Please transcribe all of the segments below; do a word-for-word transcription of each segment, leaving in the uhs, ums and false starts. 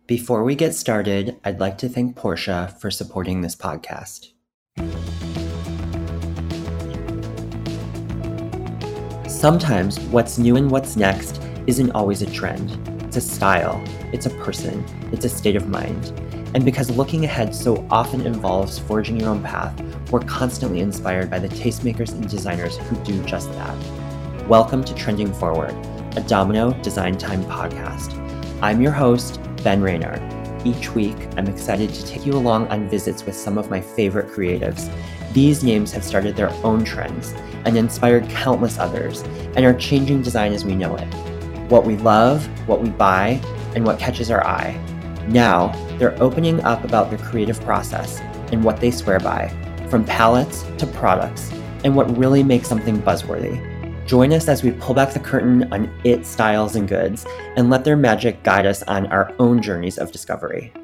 Before we get started, I'd like to thank Portia for supporting this podcast. Sometimes what's new and what's next isn't always a trend. It's a style, it's a person, it's a state of mind. And because looking ahead so often involves forging your own path, we're constantly inspired by the tastemakers and designers who do just that. Welcome to Trending Forward, a Domino Design Time podcast. I'm your host, Ben Raynard. Each week, I'm excited to take you along on visits with some of my favorite creatives. These names have started their own trends and inspired countless others, and are changing design as we know it. What we love, what we buy, and what catches our eye. Now, they're opening up about their creative process and what they swear by, from palettes to products, and what really makes something buzzworthy. Join us as we pull back the curtain on it styles and goods, and let their magic guide us on our own journeys of discovery.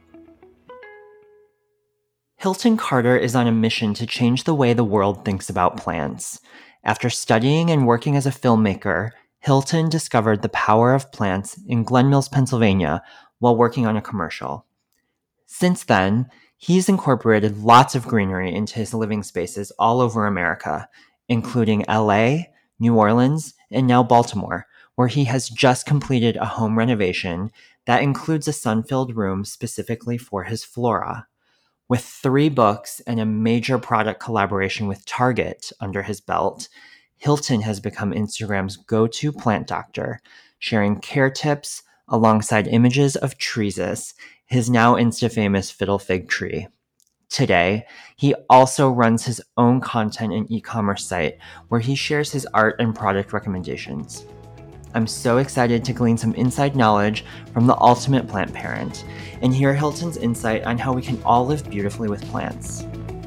Hilton Carter is on a mission to change the way the world thinks about plants. After studying and working as a filmmaker, Hilton discovered the power of plants in Glen Mills, Pennsylvania, while working on a commercial. Since then, he's incorporated lots of greenery into his living spaces all over America, including L A, New Orleans, and now Baltimore, where he has just completed a home renovation that includes a sun-filled room specifically for his flora. With three books and a major product collaboration with Target under his belt, Hilton has become Instagram's go-to plant doctor, sharing care tips alongside images of treeses, his now Insta-famous fiddle fig tree. Today, he also runs his own content and e-commerce site where he shares his art and product recommendations. I'm so excited to glean some inside knowledge from the ultimate plant parent and hear Hilton's insight on how we can all live beautifully with plants.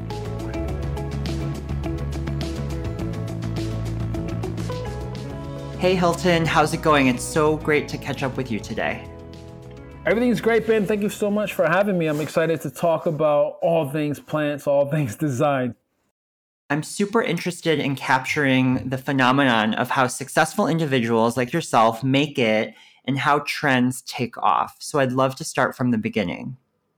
Hey Hilton, how's it going? It's so great to catch up with you today. Everything's great, Ben. Thank you so much for having me. I'm excited to talk about all things plants, all things design. I'm super interested in capturing the phenomenon of how successful individuals like yourself make it and how trends take off. So I'd love to start from the beginning.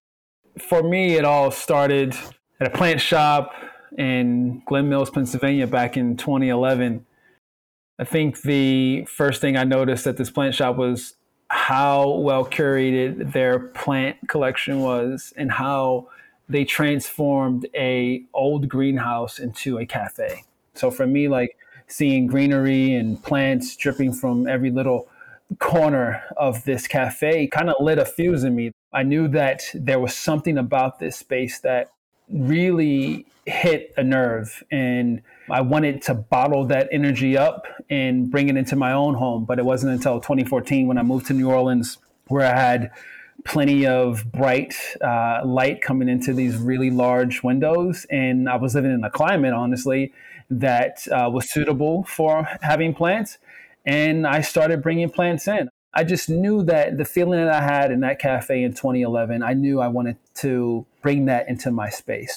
For me, it all started at a plant shop in Glen Mills, Pennsylvania back in twenty eleven. I think the first thing I noticed at this plant shop was how well curated their plant collection was and how they transformed a old greenhouse into a cafe. So for me, like seeing greenery and plants dripping from every little corner of this cafe kind of lit a fuse in me. I knew that there was something about this space that really hit a nerve, and I wanted to bottle that energy up and bring it into my own home. But it wasn't until twenty fourteen when I moved to New Orleans, where I had plenty of bright uh, light coming into these really large windows. And I was living in a climate, honestly, that uh, was suitable for having plants. And I started bringing plants in. I just knew that the feeling that I had in that cafe in twenty eleven, I knew I wanted to bring that into my space.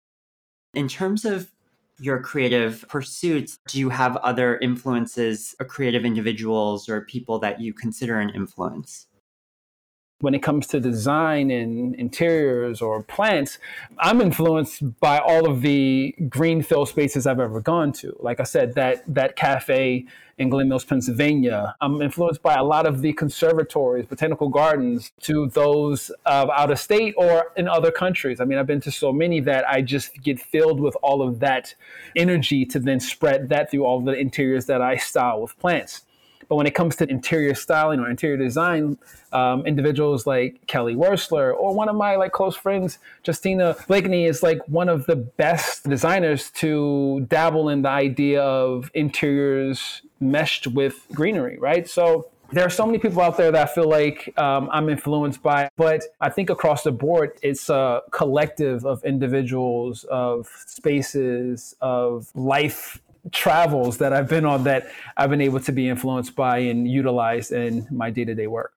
In terms of your creative pursuits, do you have other influences or creative individuals or people that you consider an influence? When it comes to design and interiors or plants, I'm influenced by all of the green fill spaces I've ever gone to. Like I said, that that cafe in Glen Mills, Pennsylvania. I'm influenced by a lot of the conservatories, botanical gardens, to those of out of state or in other countries. I mean, I've been to so many that I just get filled with all of that energy to then spread that through all the interiors that I style with plants. But when it comes to interior styling or interior design, um, individuals like Kelly Wearstler or one of my like close friends, Justina Blakeney, is like one of the best designers to dabble in the idea of interiors meshed with greenery, right? So there are so many people out there that I feel like um, I'm influenced by, but I think across the board, it's a collective of individuals, of spaces, of life travels that I've been on that I've been able to be influenced by and utilized in my day-to-day work.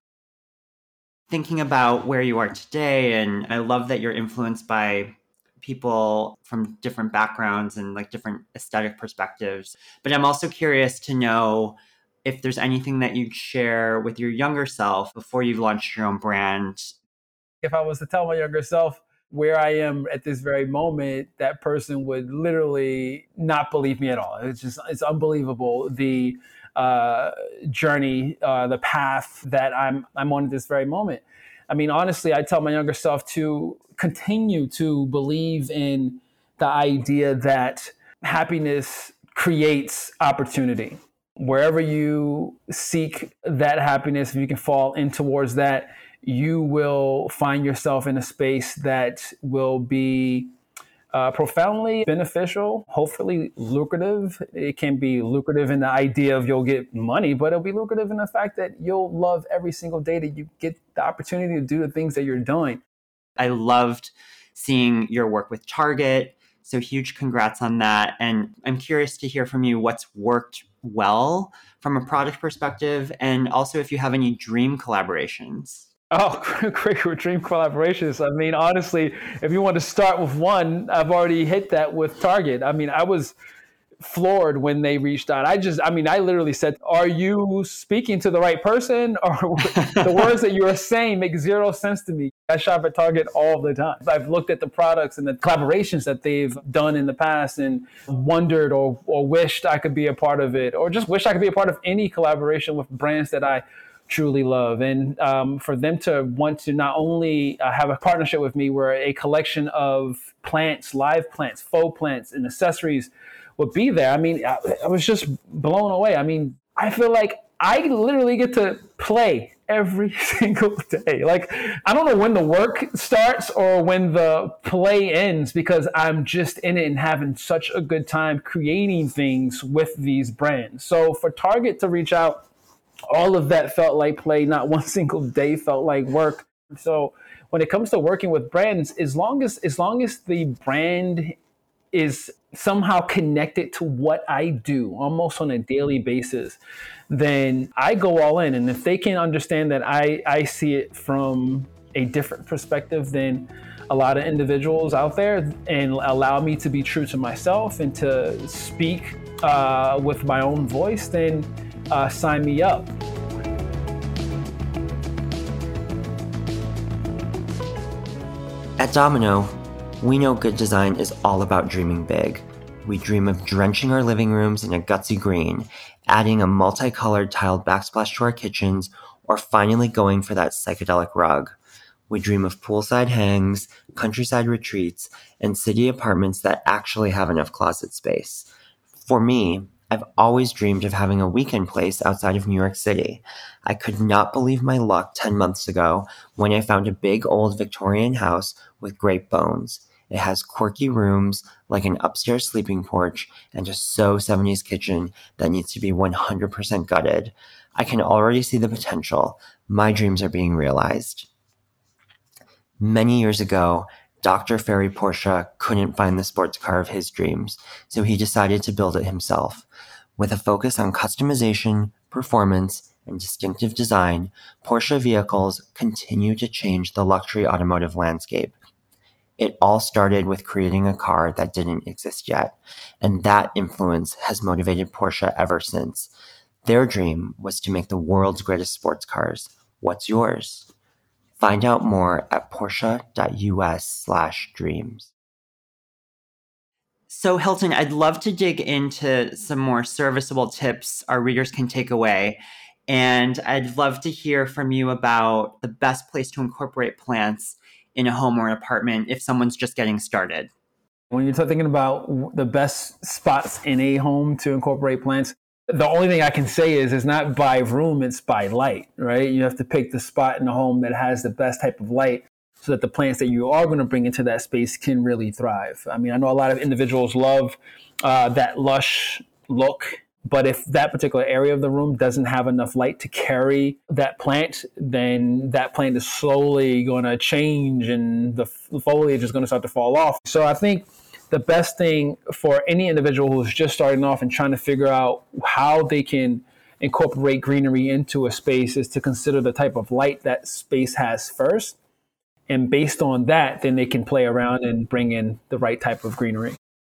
Thinking about where you are today, and I love that you're influenced by people from different backgrounds and like different aesthetic perspectives. But I'm also curious to know if there's anything that you'd share with your younger self before you've launched your own brand. If I was to tell my younger self where I am at this very moment, that person would literally not believe me at all. It's just, it's unbelievable. The uh, journey, uh, the path that I'm, I'm on at this very moment. I mean, honestly, I tell my younger self to continue to believe in the idea that happiness creates opportunity. Wherever you seek that happiness, if you can fall in towards that, you will find yourself in a space that will be uh, profoundly beneficial, hopefully lucrative. It can be lucrative in the idea of you'll get money, but it'll be lucrative in the fact that you'll love every single day that you get the opportunity to do the things that you're doing. I loved seeing your work with Target. So huge congrats on that. And I'm curious to hear from you what's worked well from a product perspective, and also if you have any dream collaborations. Oh, great dream collaborations. I mean, honestly, if you want to start with one, I've already hit that with Target. I mean, I was floored when they reached out. I just, I mean, I literally said, are you speaking to the right person? Or the words that you are saying make zero sense to me. I shop at Target all the time. I've looked at the products and the collaborations that they've done in the past and wondered or, or wished I could be a part of it, or just wish I could be a part of any collaboration with brands that I truly love. And um, for them to want to not only uh, have a partnership with me where a collection of plants, live plants, faux plants, and accessories would be there. I mean, I, I was just blown away. I mean, I feel like I literally get to play every single day. Like, I don't know when the work starts or when the play ends, because I'm just in it and having such a good time creating things with these brands. So for Target to reach out, all of that felt like play. Not one single day felt like work. So when it comes to working with brands, as long as as long as the brand is somehow connected to what I do almost on a daily basis, then I go all in. And if they can understand that I, I see it from a different perspective than a lot of individuals out there, and allow me to be true to myself and to speak uh, with my own voice, then Uh, sign me up. At Domino, we know good design is all about dreaming big. We dream of drenching our living rooms in a gutsy green, adding a multicolored tiled backsplash to our kitchens, or finally going for that psychedelic rug. We dream of poolside hangs, countryside retreats, and city apartments that actually have enough closet space. For me, I've always dreamed of having a weekend place outside of New York City. I could not believe my luck ten months ago when I found a big old Victorian house with great bones. It has quirky rooms like an upstairs sleeping porch and a so seventies kitchen that needs to be one hundred percent gutted. I can already see the potential. My dreams are being realized. Many years ago, Doctor Ferry Porsche couldn't find the sports car of his dreams, so he decided to build it himself. With a focus on customization, performance, and distinctive design, Porsche vehicles continue to change the luxury automotive landscape. It all started with creating a car that didn't exist yet, and that influence has motivated Porsche ever since. Their dream was to make the world's greatest sports cars. What's yours? Find out more at Porsche.us slash dreams. So Hilton, I'd love to dig into some more serviceable tips our readers can take away. And I'd love to hear from you about the best place to incorporate plants in a home or an apartment if someone's just getting started. When you're thinking about the best spots in a home to incorporate plants, the only thing I can say is it's not by room, it's by light, right? You have to pick the spot in the home that has the best type of light so that the plants that you are going to bring into that space can really thrive. I mean, I know a lot of individuals love uh, that lush look, but if that particular area of the room doesn't have enough light to carry that plant, then that plant is slowly going to change and the foliage is going to start to fall off. So I think the best thing for any individual who's just starting off and trying to figure out how they can incorporate greenery into a space is to consider the type of light that space has first. And based on that, then they can play around and bring in the right type of greenery.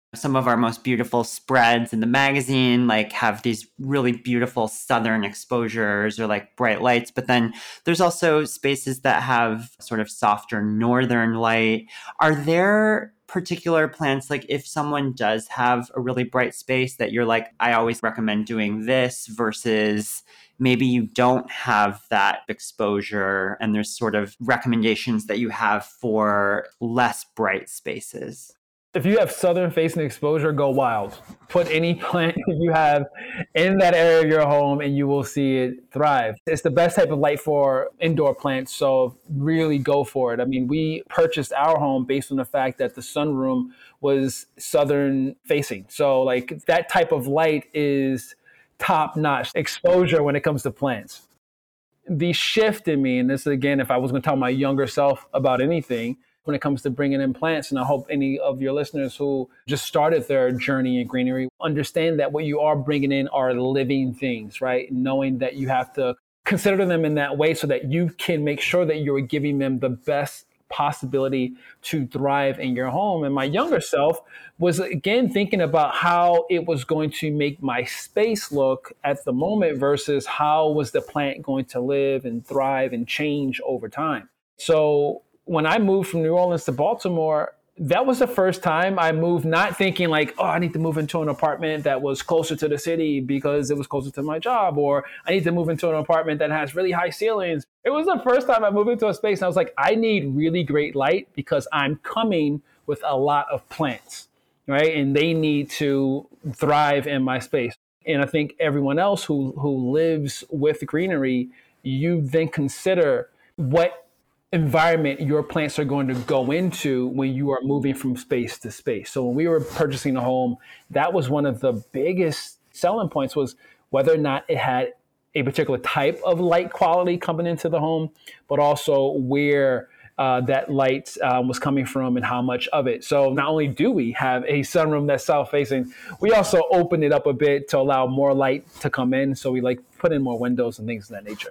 Some of our most beautiful spreads in the magazine like have these really beautiful southern exposures or like bright lights, but then there's also spaces that have sort of softer northern light. Are there particular plants, like if someone does have a really bright space that you're like, I always recommend doing this, versus maybe you don't have that exposure and there's sort of recommendations that you have for less bright spaces? If you have southern facing exposure, go wild. Put any plant you have in that area of your home and you will see it thrive. It's the best type of light for indoor plants, so really go for it. I mean, we purchased our home based on the fact that the sunroom was southern facing. So like that type of light is top-notch exposure when it comes to plants. The shift in me, and this again, if I was going to tell my younger self about anything, when it comes to bringing in plants. And I hope any of your listeners who just started their journey in greenery understand that what you are bringing in are living things, right? Knowing that you have to consider them in that way so that you can make sure that you're giving them the best possibility to thrive in your home. And my younger self was again thinking about how it was going to make my space look at the moment versus how was the plant going to live and thrive and change over time. So when I moved from New Orleans to Baltimore, that was the first time I moved not thinking like, oh, I need to move into an apartment that was closer to the city because it was closer to my job, or I need to move into an apartment that has really high ceilings. It was the first time I moved into a space and I was like, I need really great light because I'm coming with a lot of plants, right? And they need to thrive in my space. And I think everyone else who, who lives with greenery, you then consider what environment your plants are going to go into when you are moving from space to space. So when we were purchasing a home, that was one of the biggest selling points, was whether or not it had a particular type of light quality coming into the home, but also where uh, that light uh, was coming from and how much of it. So not only do we have a sunroom that's south facing, we also opened it up a bit to allow more light to come in. So we like put in more windows and things of that nature.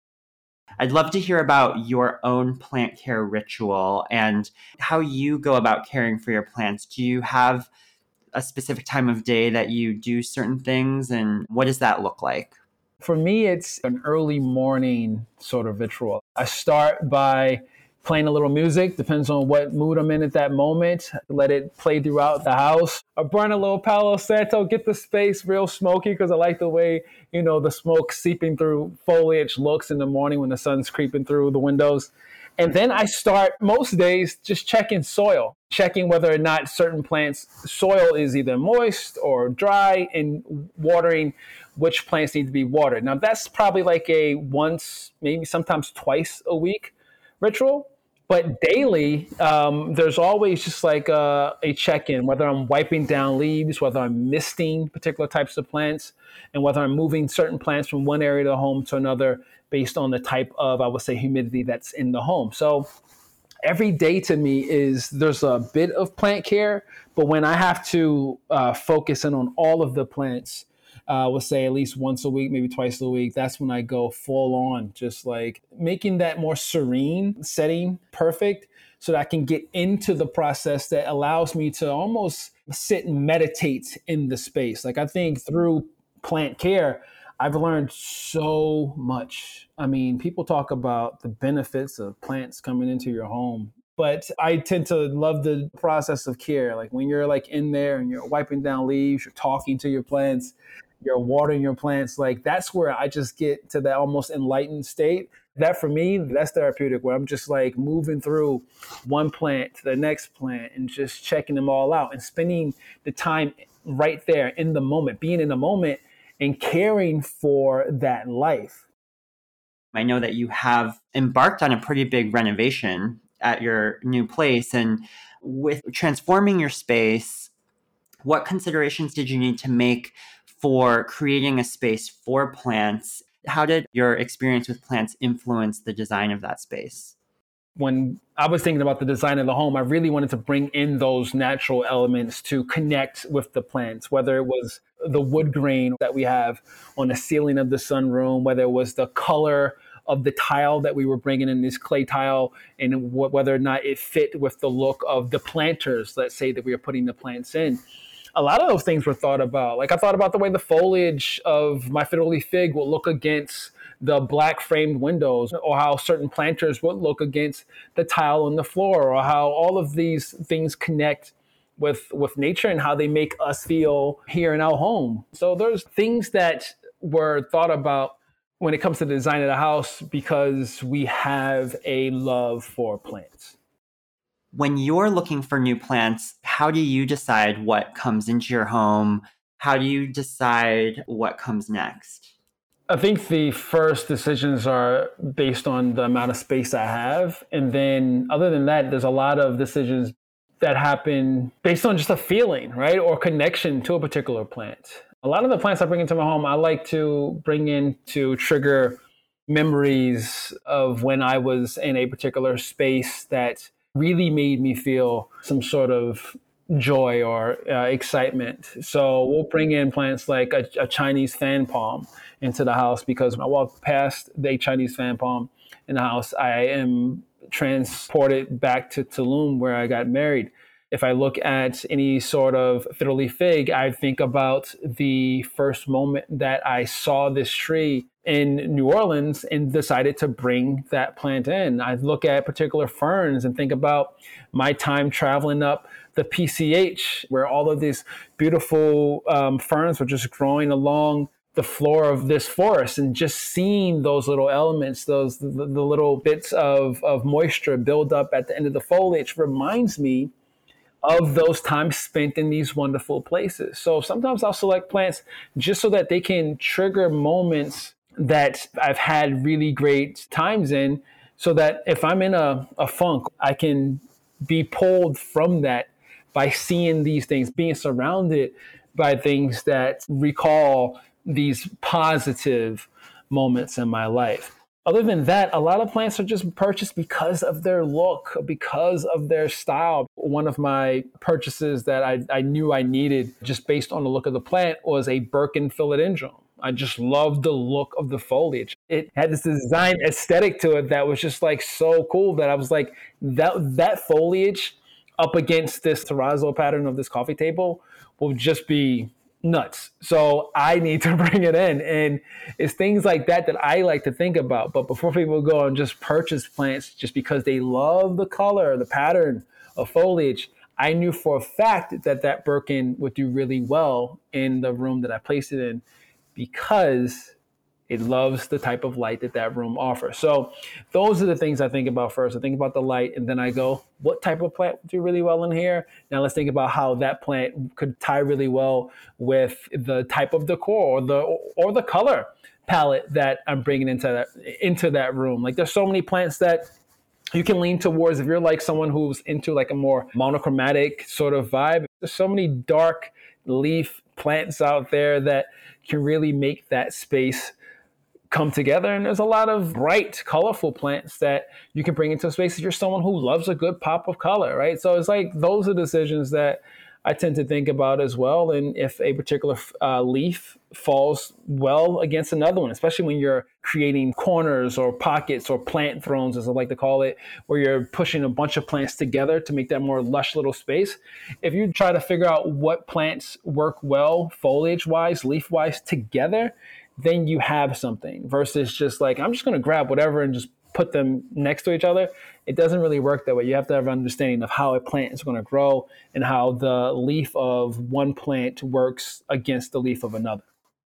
I'd love to hear about your own plant care ritual and how you go about caring for your plants. Do you have a specific time of day that you do certain things, and what does that look like? For me, it's an early morning sort of ritual. I start by playing a little music, depends on what mood I'm in at that moment. Let it play throughout the house. I burn a little Palo Santo, get the space real smoky because I like the way, you know, the smoke seeping through foliage looks in the morning when the sun's creeping through the windows. And then I start most days just checking soil, checking whether or not certain plants, soil is either moist or dry, and watering which plants need to be watered. Now that's probably like a once, maybe sometimes twice a week ritual. But daily, um, there's always just like a, a check-in, whether I'm wiping down leaves, whether I'm misting particular types of plants, and whether I'm moving certain plants from one area of the home to another based on the type of, I would say, humidity that's in the home. So every day to me is, there's a bit of plant care, but when I have to uh, focus in on all of the plants, uh, we'll say at least once a week, maybe twice a week, that's when I go full on, just like making that more serene setting perfect so that I can get into the process that allows me to almost sit and meditate in the space. Like I think through plant care, I've learned so much. I mean, people talk about the benefits of plants coming into your home, but I tend to love the process of care. Like when you're like in there and you're wiping down leaves, you're talking to your plants, you're watering your plants, like that's where I just get to that almost enlightened state. That for me, that's therapeutic, where I'm just like moving through one plant to the next plant and just checking them all out and spending the time right there in the moment, being in the moment and caring for that life. I know that you have embarked on a pretty big renovation at your new place, and with transforming your space, what considerations did you need to make for creating a space for plants? How did your experience with plants influence the design of that space? When I was thinking about the design of the home, I really wanted to bring in those natural elements to connect with the plants, whether it was the wood grain that we have on the ceiling of the sunroom, whether it was the color of the tile that we were bringing in, this clay tile, and w- whether or not it fit with the look of the planters, let's say, that we were putting the plants in. A lot of those things were thought about. Like I thought about the way the foliage of my fiddle leaf fig will look against the black framed windows, or how certain planters would look against the tile on the floor, or how all of these things connect with, with nature and how they make us feel here in our home. So there's things that were thought about when it comes to the design of the house because we have a love for plants. When you're looking for new plants, how do you decide what comes into your home? How do you decide what comes next? I think the first decisions are based on the amount of space I have. And then other than that, there's a lot of decisions that happen based on just a feeling, right? Or connection to a particular plant. A lot of the plants I bring into my home, I like to bring in to trigger memories of when I was in a particular space that really made me feel some sort of joy or uh, excitement. So we'll bring in plants like a, a Chinese fan palm into the house, because when I walk past the Chinese fan palm in the house, I am transported back to Tulum, where I got married. If I look at any sort of fiddle leaf fig, I think about the first moment that I saw this tree in New Orleans and decided to bring that plant in. I look at particular ferns and think about my time traveling up the P C H, where all of these beautiful um, ferns were just growing along the floor of this forest, and just seeing those little elements, those the, the little bits of, of moisture build up at the end of the foliage reminds me of those times spent in these wonderful places. So sometimes I'll select plants just so that they can trigger moments that I've had really great times in, so that if I'm in a, a funk, I can be pulled from that by seeing these things, being surrounded by things that recall these positive moments in my life. Other than that, a lot of plants are just purchased because of their look, because of their style. One of my purchases that I, I knew I needed just based on the look of the plant was a Birkin philodendron. I just loved the look of the foliage. It had this design aesthetic to it that was just like so cool that I was like, that that foliage up against this terrazzo pattern of this coffee table will just be nuts. So I need to bring it in. And it's things like that that I like to think about. But before people go and just purchase plants just because they love the color, the pattern of foliage, I knew for a fact that that Birkin would do really well in the room that I placed it in, because it loves the type of light that that room offers. So those are the things I think about first. I think about the light, and then I go, what type of plant would do really well in here? Now let's think about how that plant could tie really well with the type of decor or the or the color palette that I'm bringing into that into that room. Like there's so many plants that you can lean towards if you're like someone who's into like a more monochromatic sort of vibe. There's so many dark leaf plants out there that can really make that space come together. And there's a lot of bright, colorful plants that you can bring into a space if you're someone who loves a good pop of color, right? So it's like those are decisions that I tend to think about as well. And if a particular uh, leaf falls well against another one, especially when you're creating corners or pockets or plant thrones, as I like to call it, where you're pushing a bunch of plants together to make that more lush little space. If you try to figure out what plants work well, foliage-wise, leaf-wise together, then you have something, versus just like, I'm just going to grab whatever and just put them next to each other. It doesn't really work that way. You have to have an understanding of how a plant is going to grow and how the leaf of one plant works against the leaf of another.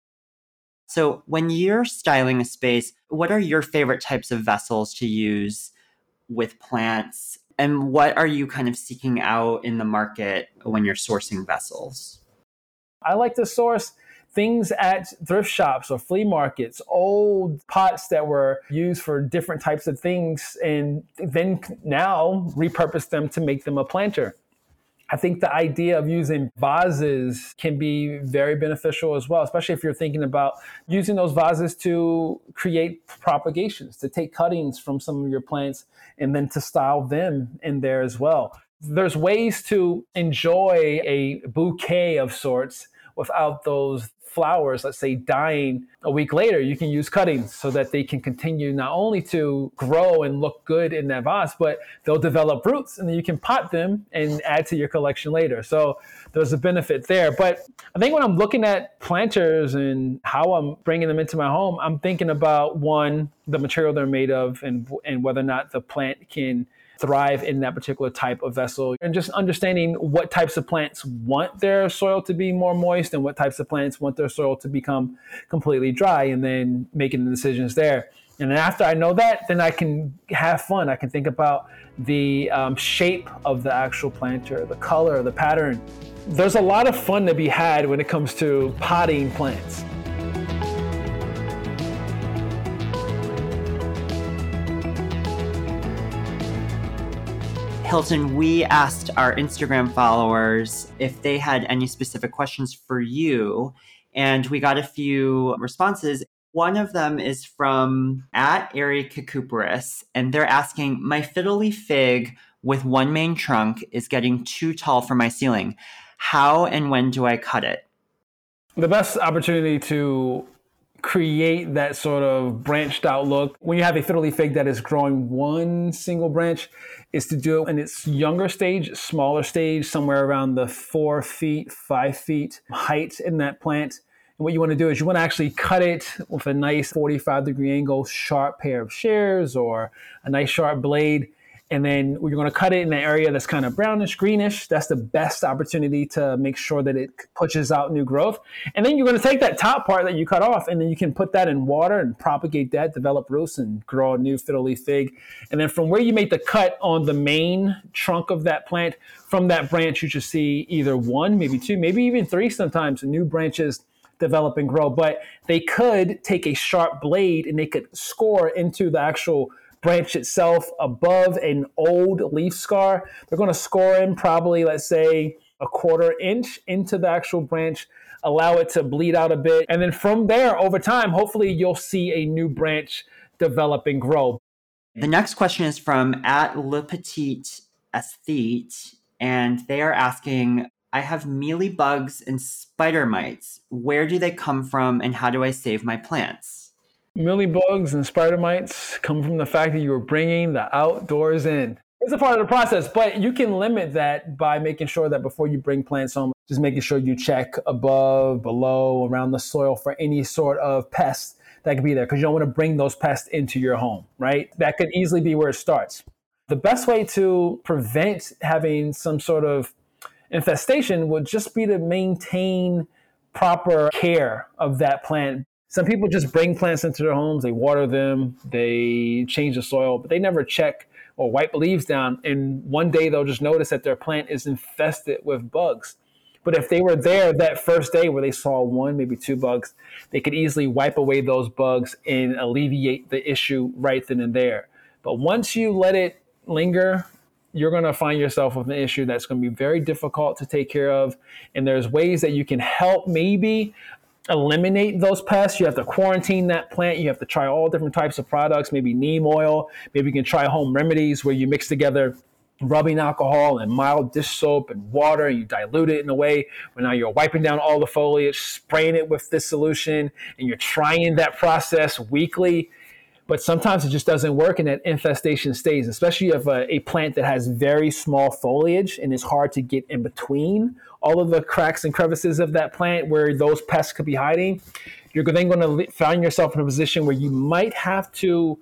So when you're styling a space, what are your favorite types of vessels to use with plants? And what are you kind of seeking out in the market when you're sourcing vessels? I like to source things at thrift shops or flea markets, old pots that were used for different types of things, and then now repurpose them to make them a planter. I think the idea of using vases can be very beneficial as well, especially if you're thinking about using those vases to create propagations, to take cuttings from some of your plants and then to style them in there as well. There's ways to enjoy a bouquet of sorts without those flowers, let's say, dying a week later, you can use cuttings so that they can continue not only to grow and look good in that vase, but they'll develop roots, and then you can pot them and add to your collection later. So there's a benefit there. But I think when I'm looking at planters and how I'm bringing them into my home, I'm thinking about, one, the material they're made of, and and whether or not the plant can thrive in that particular type of vessel, and just understanding what types of plants want their soil to be more moist and what types of plants want their soil to become completely dry, and then making the decisions there. And then after I know that, then I can have fun. I can think about the um, shape of the actual planter, the color, the pattern. There's a lot of fun to be had when it comes to potting plants. Hilton, we asked our Instagram followers if they had any specific questions for you, and we got a few responses. One of them is from at Ari Kikuperis, and they're asking, my fiddly fig with one main trunk is getting too tall for my ceiling. How and when do I cut it? The best opportunity to create that sort of branched out look when you have a fiddly fig that is growing one single branch is to do it in its younger stage, smaller stage, somewhere around the four feet, five feet height in that plant. And what you want to do is you want to actually cut it with a nice forty-five degree angle, sharp pair of shears or a nice sharp blade. And then you're going to cut it in an area that's kind of brownish, greenish. That's the best opportunity to make sure that it pushes out new growth. And then you're going to take that top part that you cut off, and then you can put that in water and propagate that, develop roots, and grow a new fiddle leaf fig. And then from where you make the cut on the main trunk of that plant, from that branch, you should see either one, maybe two, maybe even three sometimes, new branches develop and grow. But they could take a sharp blade and they could score into the actual branch itself above an old leaf scar. They're going to score in probably, let's say, a quarter inch into the actual branch, allow it to bleed out a bit. And then from there, over time, hopefully you'll see a new branch develop and grow. The next question is from at Le Petit Aesthete, and they are asking, I have mealy bugs and spider mites. Where do they come from, and how do I save my plants? Mealy bugs and spider mites come from the fact that you are bringing the outdoors in. It's a part of the process, but you can limit that by making sure that before you bring plants home, just making sure you check above, below, around the soil for any sort of pests that could be there, because you don't want to bring those pests into your home, right? That could easily be where it starts. The best way to prevent having some sort of infestation would just be to maintain proper care of that plant. Some people just bring plants into their homes, they water them, they change the soil, but they never check or wipe the leaves down. And one day they'll just notice that their plant is infested with bugs. But if they were there that first day where they saw one, maybe two bugs, they could easily wipe away those bugs and alleviate the issue right then and there. But once you let it linger, you're going to find yourself with an issue that's going to be very difficult to take care of. And there's ways that you can help maybe eliminate those pests. You have to quarantine that plant. You have to try all different types of products, maybe neem oil. Maybe you can try home remedies where you mix together rubbing alcohol and mild dish soap and water, and you dilute it in a way where now you're wiping down all the foliage, spraying it with this solution, and you're trying that process weekly. But sometimes it just doesn't work, and that infestation stays, especially if a, a plant that has very small foliage and it's hard to get in between all of the cracks and crevices of that plant where those pests could be hiding. You're then going to find yourself in a position where you might have to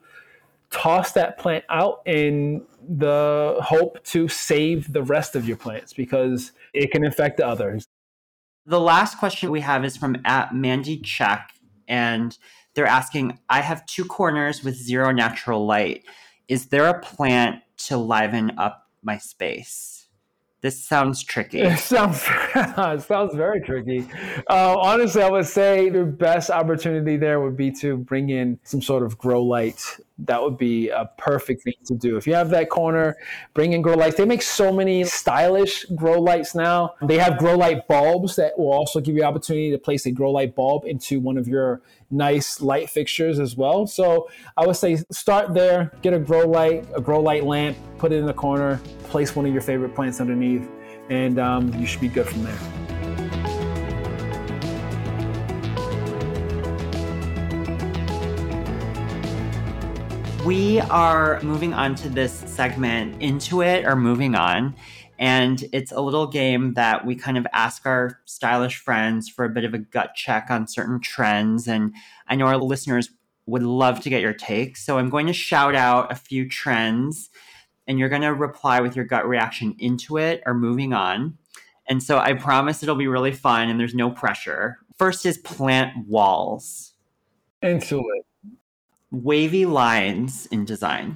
toss that plant out in the hope to save the rest of your plants, because it can infect the others. The last question we have is from at Mandy Check, and they're asking, I have two corners with zero natural light. Is there a plant to liven up my space? This sounds tricky. It sounds, it sounds very tricky. Uh, honestly, I would say the best opportunity there would be to bring in some sort of grow light. That would be a perfect thing to do. If you have that corner, bring in grow lights. They make so many stylish grow lights now. They have grow light bulbs that will also give you the opportunity to place a grow light bulb into one of your nice light fixtures as well. So I would say start there, get a grow light, a grow light lamp, put it in the corner, place one of your favorite plants underneath, and um, you should be good from there. We are moving on to this segment, Into It or Moving On. And it's a little game that we kind of ask our stylish friends for a bit of a gut check on certain trends. And I know our listeners would love to get your take. So I'm going to shout out a few trends and you're going to reply with your gut reaction into it or moving on. And so I promise it'll be really fun and there's no pressure. First is plant walls. Into it. Wavy lines in design.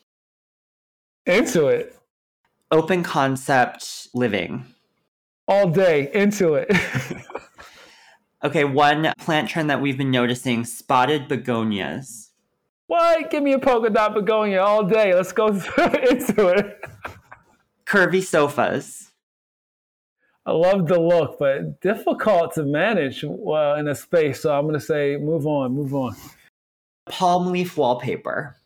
Into it. Open concept living. All day. Into it. Okay, one plant trend that we've been noticing, spotted begonias. What? Give me a polka dot begonia all day. Let's go into it. Curvy sofas. I love the look, but difficult to manage uh, in a space. So I'm going to say move on, move on. Palm leaf wallpaper.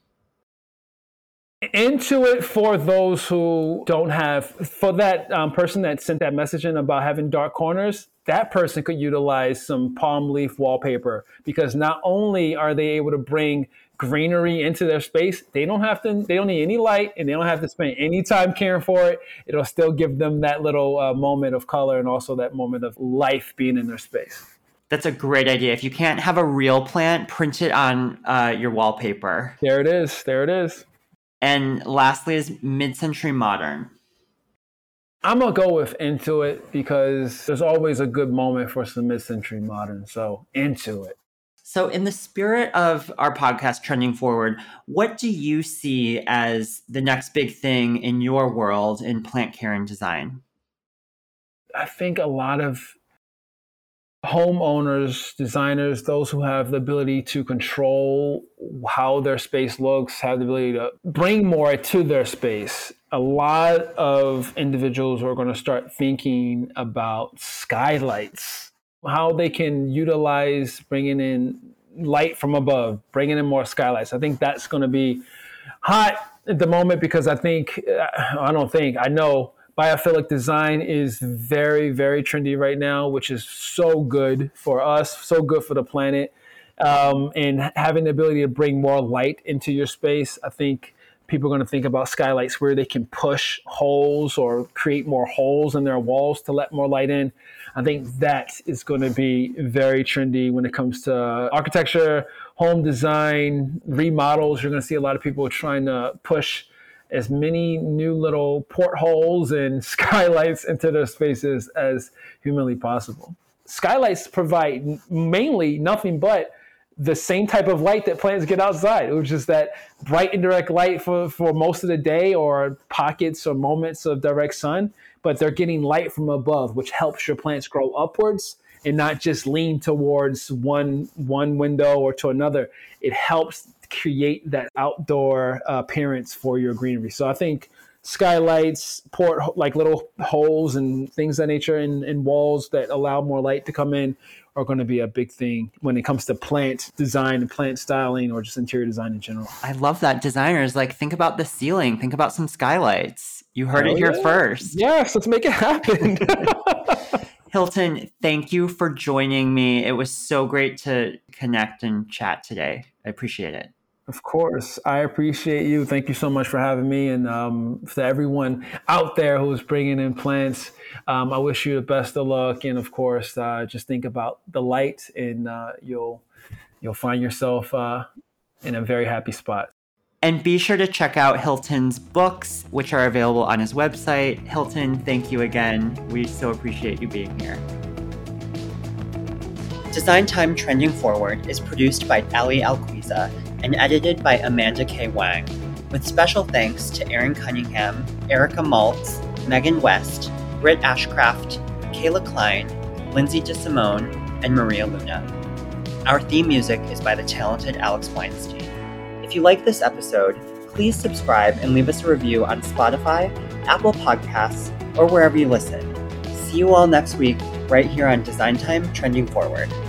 Into it for those who don't have, for that um, person that sent that message in about having dark corners, that person could utilize some palm leaf wallpaper because not only are they able to bring greenery into their space, they don't have to, they don't need any light and they don't have to spend any time caring for it. It'll still give them that little uh, moment of color and also that moment of life being in their space. That's a great idea. If you can't have a real plant, print it on uh, your wallpaper. There it is. There it is. And lastly is mid-century modern. I'm going to go with into it because there's always a good moment for some mid-century modern. So into it. So in the spirit of our podcast Trending Forward, what do you see as the next big thing in your world in plant care and design? I think a lot of homeowners, designers, those who have the ability to control how their space looks, have the ability to bring more to their space. A lot of individuals are going to start thinking about skylights, how they can utilize bringing in light from above, bringing in more skylights. I think that's going to be hot at the moment because I think, I don't think, I know biophilic design is very, very trendy right now, which is so good for us, so good for the planet. Um, and having the ability to bring more light into your space, I think people are going to think about skylights where they can push holes or create more holes in their walls to let more light in. I think that is going to be very trendy when it comes to architecture, home design, remodels. You're going to see a lot of people trying to push as many new little portholes and skylights into their spaces as humanly possible. Skylights provide mainly nothing but the same type of light that plants get outside, which is that bright indirect light for, for most of the day or pockets or moments of direct sun, but they're getting light from above, which helps your plants grow upwards and not just lean towards one one window or to another. It helps create that outdoor uh, appearance for your greenery. So I think skylights, port like little holes and things of that nature in, in walls that allow more light to come in are going to be a big thing when it comes to plant design and plant styling or just interior design in general. I love that. Designers, like, think about the ceiling. Think about some skylights. You heard oh, it here yeah. first. Yes, let's make it happen. Hilton, thank you for joining me. It was so great to connect and chat today. I appreciate it. Of course. I appreciate you. Thank you so much for having me. And um, for everyone out there who's bringing in plants, um, I wish you the best of luck. And of course, uh, just think about the light and uh, you'll you'll find yourself uh, in a very happy spot. And be sure to check out Hilton's books, which are available on his website. Hilton, thank you again. We so appreciate you being here. Design Time Trending Forward is produced by Ali Alquiza and edited by Amanda K. Wang, with special thanks to Aaron Cunningham, Erica Maltz, Megan West, Britt Ashcraft, Kayla Klein, Lindsay DeSimone, and Maria Luna. Our theme music is by the talented Alex Weinstein. If you like this episode, please subscribe and leave us a review on Spotify, Apple Podcasts, or wherever you listen. See you all next week, right here on Design Time Trending Forward.